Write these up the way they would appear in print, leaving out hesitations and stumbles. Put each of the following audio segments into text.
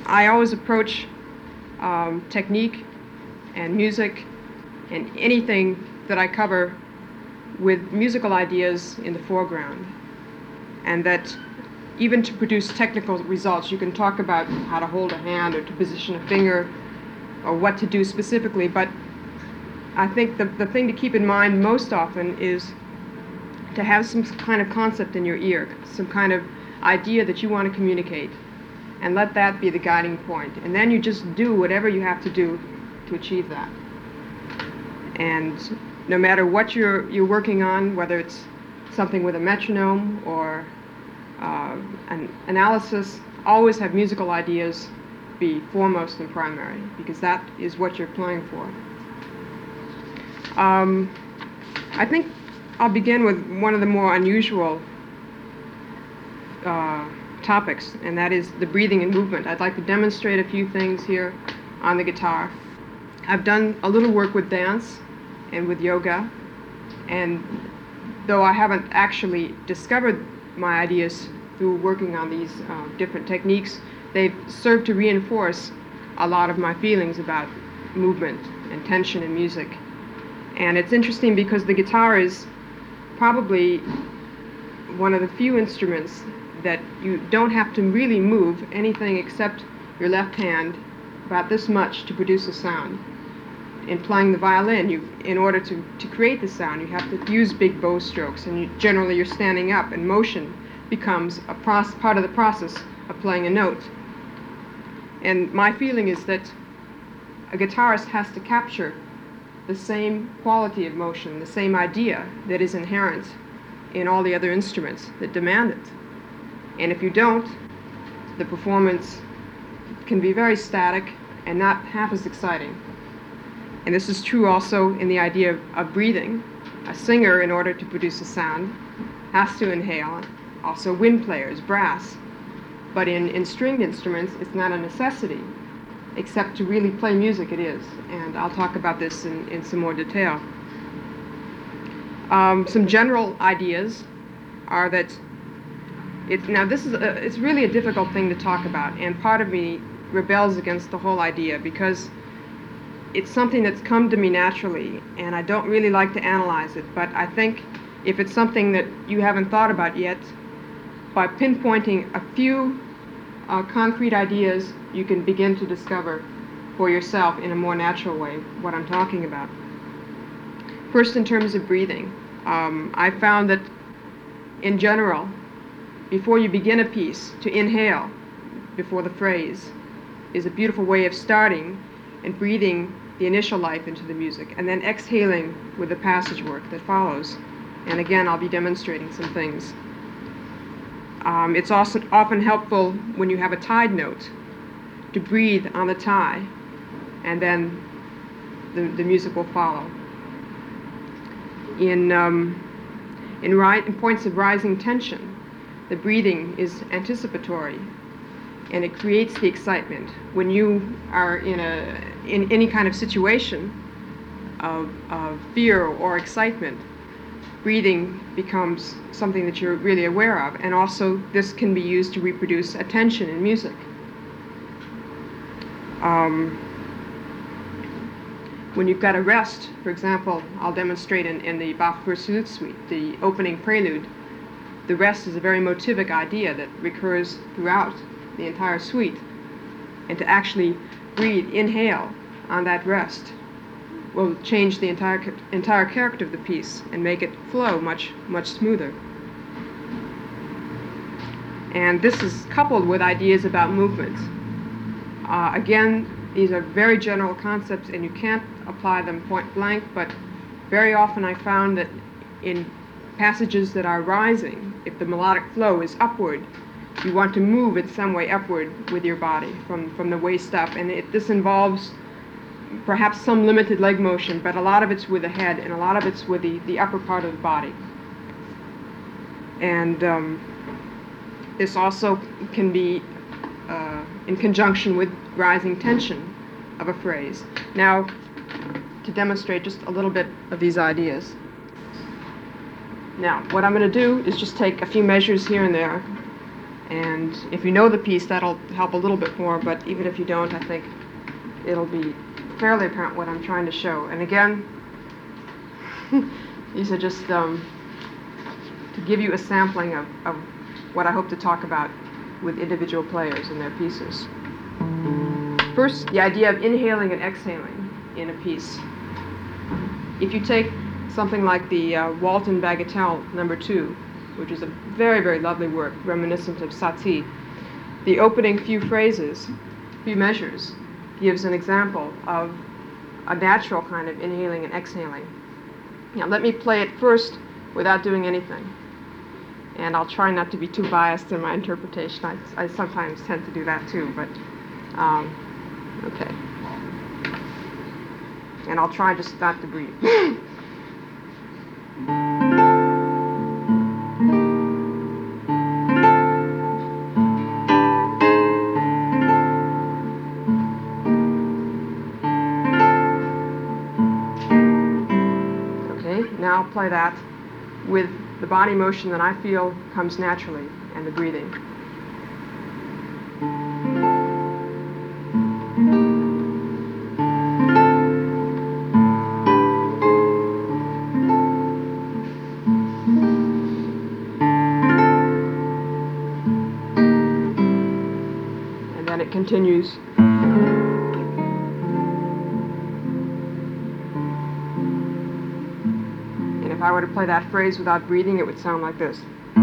I always approach technique and music and anything that I cover with musical ideas in the foreground, and that even to produce technical results, you can talk about how to hold a hand or to position a finger or what to do specifically, but I think the thing to keep in mind most often is to have some kind of concept in your ear, some kind of idea that you want to communicate, and let that be the guiding point. And then you just do whatever you have to do to achieve that. And no matter what you're working on, whether it's something with a metronome or an analysis, always have musical ideas be foremost and primary, because that is what you're playing for. I think I'll begin with one of the more unusual topics, and that is the breathing and movement. I'd like to demonstrate a few things here on the guitar. I've done a little work with dance and with yoga, and though I haven't actually discovered my ideas through working on these different techniques, they've served to reinforce a lot of my feelings about movement and tension in music. And it's interesting because the guitar is probably one of the few instruments that you don't have to really move anything except your left hand about this much to produce a sound. In playing the violin, in order to create the sound, you have to use big bow strokes, and generally you're standing up, and motion becomes a part of the process of playing a note. And my feeling is that a guitarist has to capture the same quality of motion, the same idea that is inherent in all the other instruments that demand it. And if you don't, the performance can be very static and not half as exciting. And this is true also in the idea of breathing. A singer, in order to produce a sound, has to inhale. Also wind players, brass. But in stringed instruments, it's not a necessity, except to really play music it is. And I'll talk about this in some more detail. Some general ideas are that it's really a difficult thing to talk about, and part of me rebels against the whole idea because it's something that's come to me naturally, and I don't really like to analyze it. But I think if it's something that you haven't thought about yet, by pinpointing a few concrete ideas, you can begin to discover for yourself in a more natural way what I'm talking about. First, in terms of breathing, I found that in general, before you begin a piece, to inhale before the phrase is a beautiful way of starting and breathing the initial life into the music, and then exhaling with the passage work that follows. And again, I'll be demonstrating some things. It's also often helpful when you have a tied note to breathe on the tie, and then the music will follow. In points of rising tension, the breathing is anticipatory, and it creates the excitement. When you are in any kind of situation of fear or excitement, breathing becomes something that you're really aware of, and also this can be used to reproduce attention in music. When you've got a rest, for example, I'll demonstrate in the Bach First Flute Suite, the opening prelude, the rest is a very motivic idea that recurs throughout the entire suite. And to actually breathe, inhale on that rest will change the entire character of the piece and make it flow much smoother. And this is coupled with ideas about movement. Again, these are very general concepts, and you can't apply them point blank, but very often I found that in passages that are rising, if the melodic flow is upward, you want to move in some way upward with your body from the waist up, and this involves perhaps some limited leg motion, but a lot of it's with the head, and a lot of it's with the upper part of the body. And this also can be in conjunction with rising tension of a phrase. Now, to demonstrate just a little bit of these ideas. Now, what I'm going to do is just take a few measures here and there And if you know the piece, that'll help a little bit more, but even if you don't, I think it'll be fairly apparent what I'm trying to show. And again, these are just to give you a sampling of what I hope to talk about with individual players and their pieces. First, the idea of inhaling and exhaling in a piece. If you take something like the Walton Bagatelle No. 2, which is a very, very lovely work, reminiscent of Satie, the opening few phrases, few measures, gives an example of a natural kind of inhaling and exhaling. Now, let me play it first without doing anything. And I'll try not to be too biased in my interpretation. I sometimes tend to do that too, but okay. And I'll try just not to breathe. Now I'll play that with the body motion that I feel comes naturally and the breathing. And then it continues. If I were to play that phrase without breathing, it would sound like this.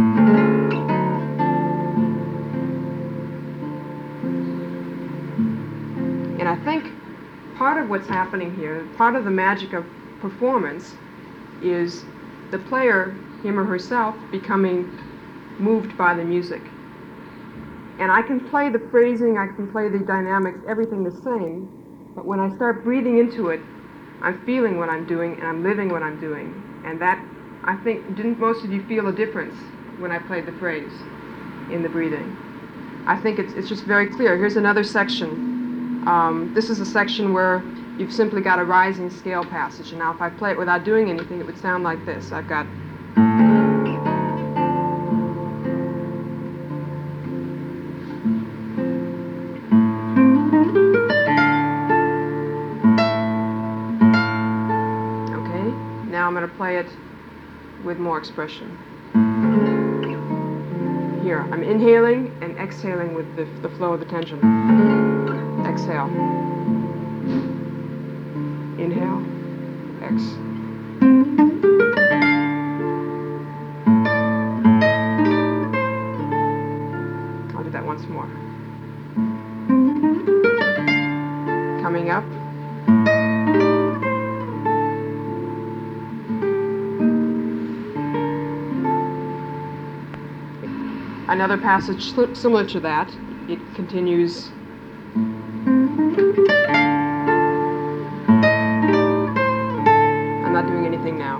And I think part of what's happening here, part of the magic of performance, is the player, him or herself, becoming moved by the music. And I can play the phrasing, I can play the dynamics, everything the same, but when I start breathing into it, I'm feeling what I'm doing and I'm living what I'm doing. And that, I think, didn't most of you feel a difference when I played the phrase in the breathing? I think it's just very clear. Here's another section. This is a section where you've simply got a rising scale passage. And now if I play it without doing anything, it would sound like this. I've got... Now I'm going to play it with more expression. Here, I'm inhaling and exhaling with the flow of the tension. Exhale. Inhale. Exhale. I'll do that once more. Coming up. Another passage similar to that. It continues. I'm not doing anything now.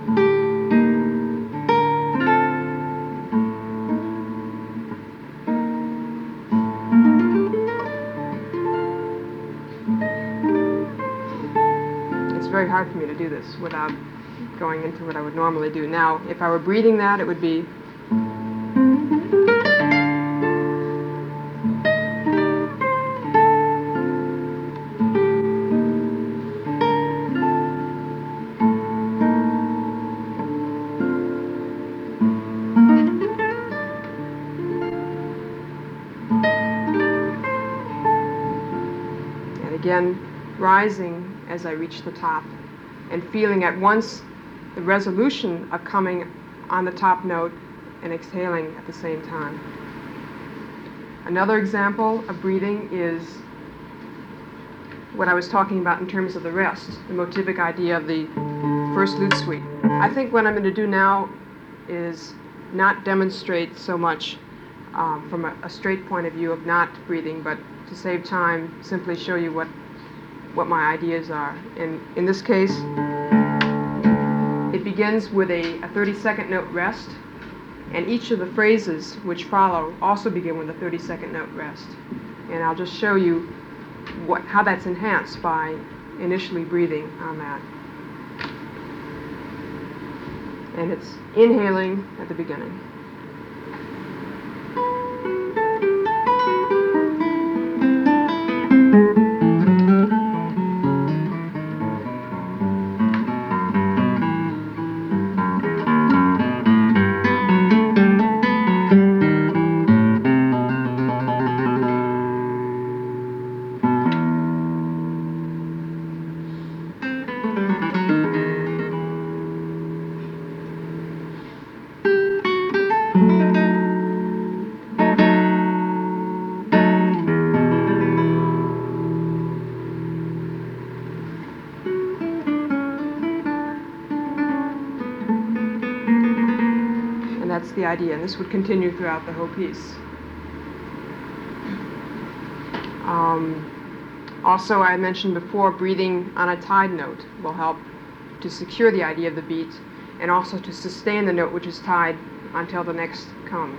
It's very hard for me to do this without going into what I would normally do. Now, if I were breathing that, it would be... Again, rising as I reach the top and feeling at once the resolution of coming on the top note and exhaling at the same time. Another example of breathing is what I was talking about in terms of the rest, the motivic idea of the first lute suite. I think what I'm going to do now is not demonstrate so much from a straight point of view of not breathing, but to save time, simply show you what my ideas are. In this case, it begins with a 30-second note rest, and each of the phrases which follow also begin with a 30-second note rest. And I'll just show you how that's enhanced by initially breathing on that. And it's inhaling at the beginning. the idea, and this would continue throughout the whole piece. Also, I mentioned before, breathing on a tied note will help to secure the idea of the beat and also to sustain the note which is tied until the next comes.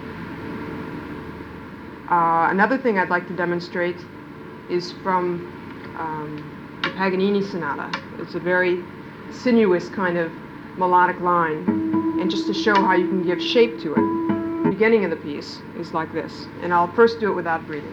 Another thing I'd like to demonstrate is from the Paganini Sonata. It's a very sinuous kind of melodic line, and just to show how you can give shape to it, the beginning of the piece is like this, and I'll first do it without breathing.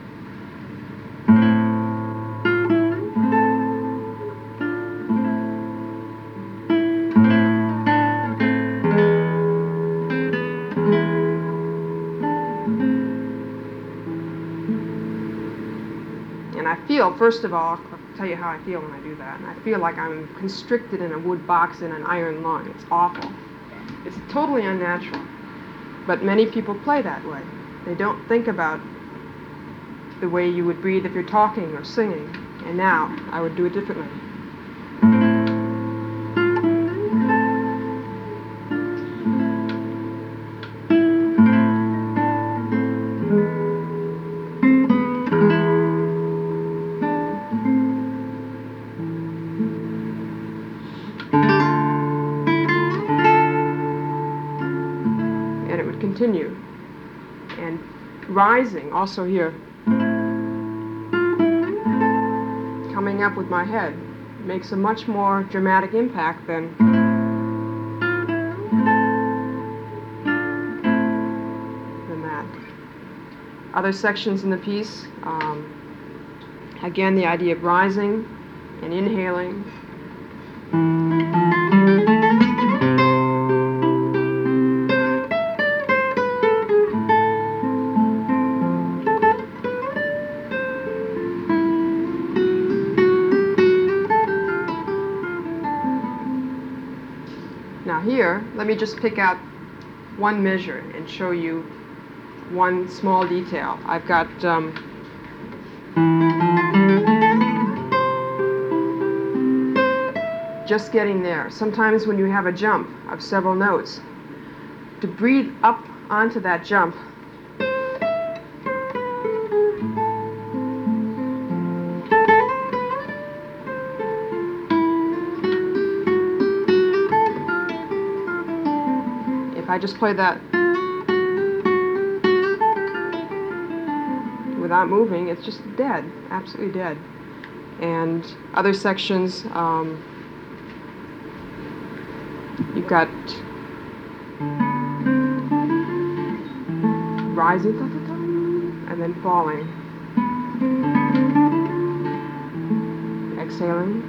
And I feel, first of all, I'll tell you how I feel when I do that. I feel like I'm constricted in a wood box in an iron lung. It's awful. It's totally unnatural. But many people play that way. They don't think about the way you would breathe if you're talking or singing. And now I would do it differently. Continue. And rising, also here, coming up with my head, makes a much more dramatic impact than that. Other sections in the piece, again, the idea of rising and inhaling. Now here, let me just pick out one measure and show you one small detail. I've got just getting there. Sometimes when you have a jump of several notes, to breathe up onto that jump, I just play that without moving, it's just dead, absolutely dead. And other sections, you've got rising, and then falling, exhaling.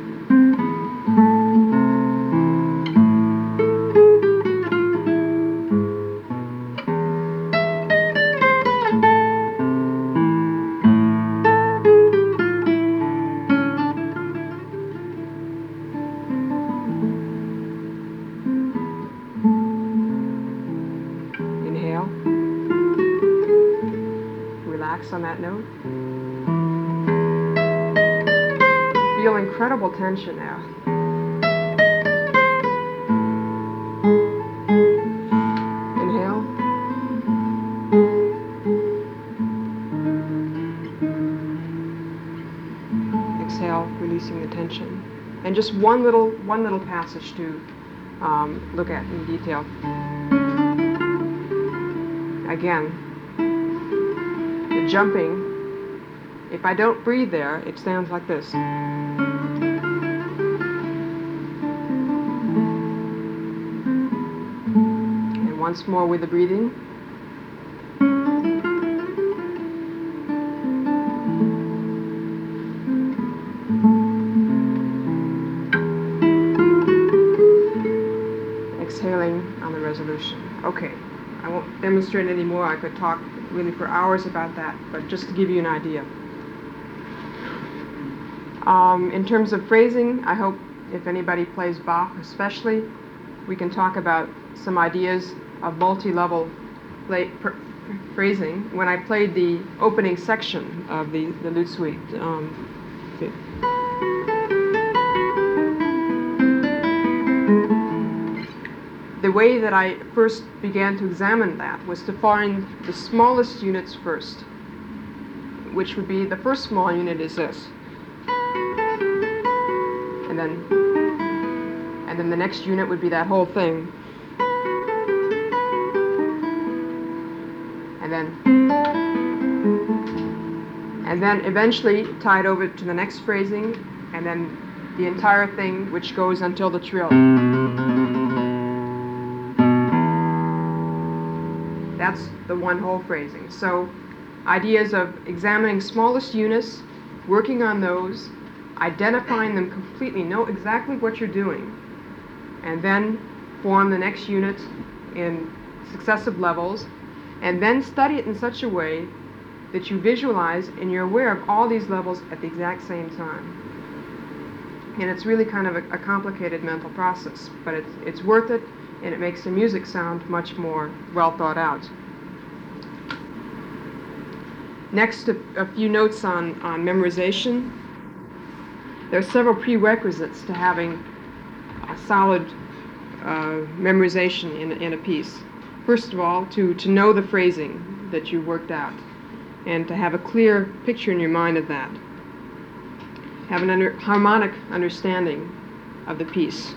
Relax on that note. Feel incredible tension now. Inhale. Exhale, releasing the tension. And just one little passage to look at in detail. Again, the jumping, if I don't breathe there, it sounds like this. And once more with the breathing. Exhaling on the resolution. Okay. I won't demonstrate anymore. I could talk really for hours about that, but just to give you an idea. In terms of phrasing, I hope if anybody plays Bach especially, we can talk about some ideas of multi-level phrasing. When I played the opening section of the Lute Suite, there way that I first began to examine that was to find the smallest units first, which would be, the first small unit is this. And then the next unit would be that whole thing. And then eventually tied over to the next phrasing, and then the entire thing, which goes until the trill. That's the one whole phrasing. So ideas of examining smallest units, working on those, identifying them completely, know exactly what you're doing, and then form the next unit in successive levels, and then study it in such a way that you visualize and you're aware of all these levels at the exact same time. And it's really kind of a complicated mental process, but it's worth it, and it makes the music sound much more well thought out. Next, a few notes on memorization. There are several prerequisites to having a solid memorization in a piece. First of all, to know the phrasing that you worked out, and to have a clear picture in your mind of that. Have an harmonic understanding of the piece.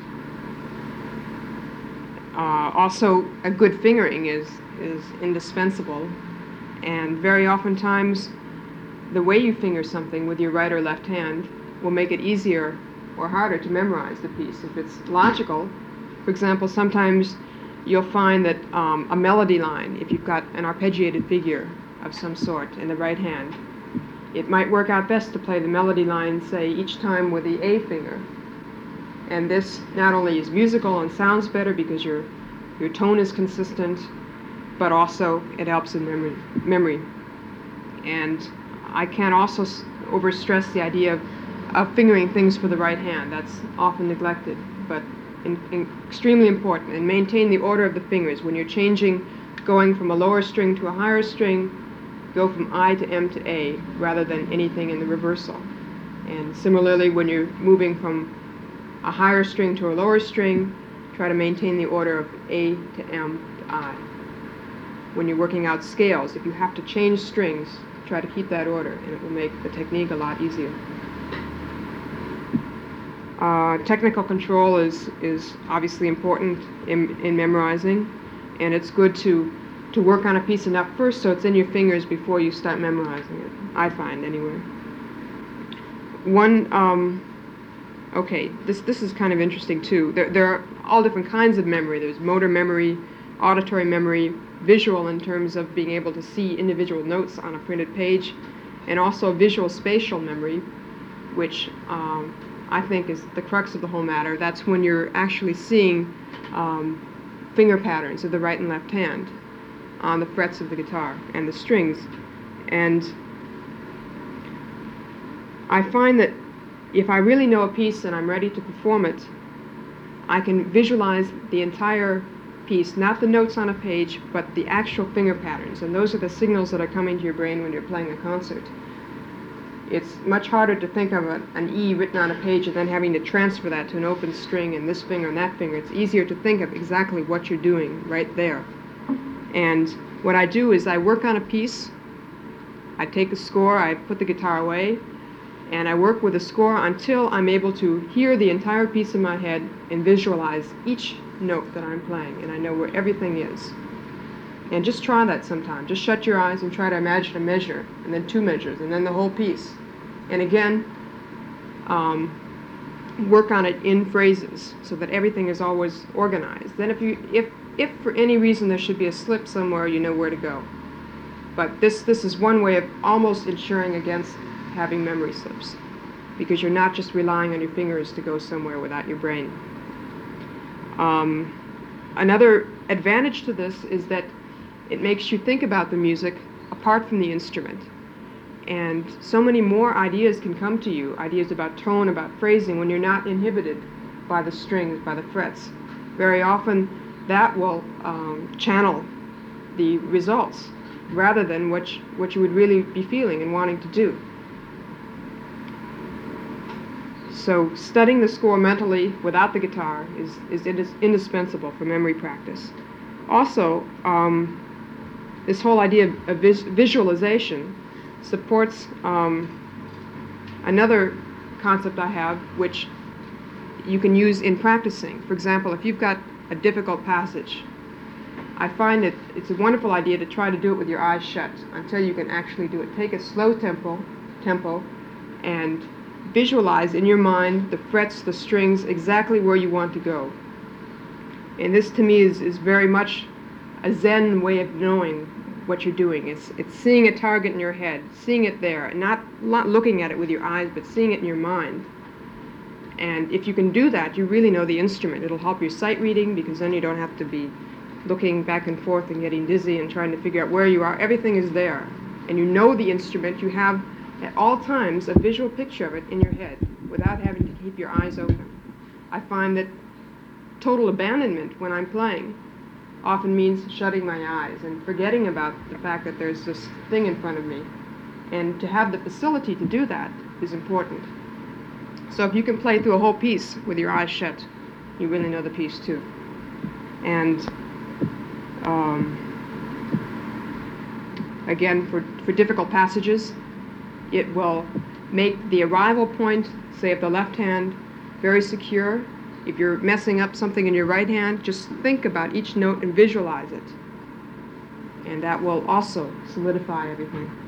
Also, a good fingering is indispensable, and very oftentimes the way you finger something with your right or left hand will make it easier or harder to memorize the piece. If it's logical, for example, sometimes you'll find that a melody line, if you've got an arpeggiated figure of some sort in the right hand, it might work out best to play the melody line, say, each time with the A finger. And this not only is musical and sounds better because your tone is consistent, but also it helps in memory. And I can't also overstress the idea of fingering things for the right hand. That's often neglected, but extremely important. And maintain the order of the fingers. When you're changing, going from a lower string to a higher string, go from I to M to A rather than anything in the reversal. And similarly, when you're moving from a higher string to a lower string, try to maintain the order of A to M to I. When you're working out scales, if you have to change strings, try to keep that order, and it will make the technique a lot easier. Technical control is obviously important in memorizing, and it's good to work on a piece enough first so it's in your fingers before you start memorizing it, I find anyway. Okay, this is kind of interesting too. There are all different kinds of memory. There's motor memory, auditory memory, visual in terms of being able to see individual notes on a printed page, and also visual spatial memory, which I think is the crux of the whole matter. That's when you're actually seeing finger patterns of the right and left hand on the frets of the guitar and the strings. And I find that if I really know a piece and I'm ready to perform it, I can visualize the entire piece, not the notes on a page, but the actual finger patterns. And those are the signals that are coming to your brain when you're playing a concert. It's much harder to think of an E written on a page and then having to transfer that to an open string and this finger and that finger. It's easier to think of exactly what you're doing right there. And what I do is I work on a piece, I take a score, I put the guitar away, and I work with a score until I'm able to hear the entire piece in my head and visualize each note that I'm playing, and I know where everything is. And just try that sometime. Just shut your eyes and try to imagine a measure, and then two measures, and then the whole piece. And again, work on it in phrases so that everything is always organized. Then if for any reason there should be a slip somewhere, you know where to go. But this is one way of almost ensuring against having memory slips, because you're not just relying on your fingers to go somewhere without your brain. Another advantage to this is that it makes you think about the music apart from the instrument. And so many more ideas can come to you, ideas about tone, about phrasing, when you're not inhibited by the strings, by the frets. Very often that will channel the results rather than what you would really be feeling and wanting to do. So studying the score mentally without the guitar is indispensable for memory practice. Also, this whole idea of visualization supports another concept I have, which you can use in practicing. For example, if you've got a difficult passage, I find that it's a wonderful idea to try to do it with your eyes shut until you can actually do it. Take a slow tempo, and visualize in your mind the frets, the strings, exactly where you want to go. And this to me is very much a Zen way of knowing what you're doing. It's seeing a target in your head, seeing it there, not looking at it with your eyes, but seeing it in your mind. And if you can do that, you really know the instrument. It'll help your sight reading, because then you don't have to be looking back and forth and getting dizzy and trying to figure out where you are. Everything is there. And you know the instrument. You have at all times a visual picture of it in your head without having to keep your eyes open. I find that total abandonment when I'm playing often means shutting my eyes and forgetting about the fact that there's this thing in front of me. And to have the facility to do that is important. So if you can play through a whole piece with your eyes shut, you really know the piece too. And again, for difficult passages, it will make the arrival point, say of the left hand, very secure. If you're messing up something in your right hand, just think about each note and visualize it. And that will also solidify everything.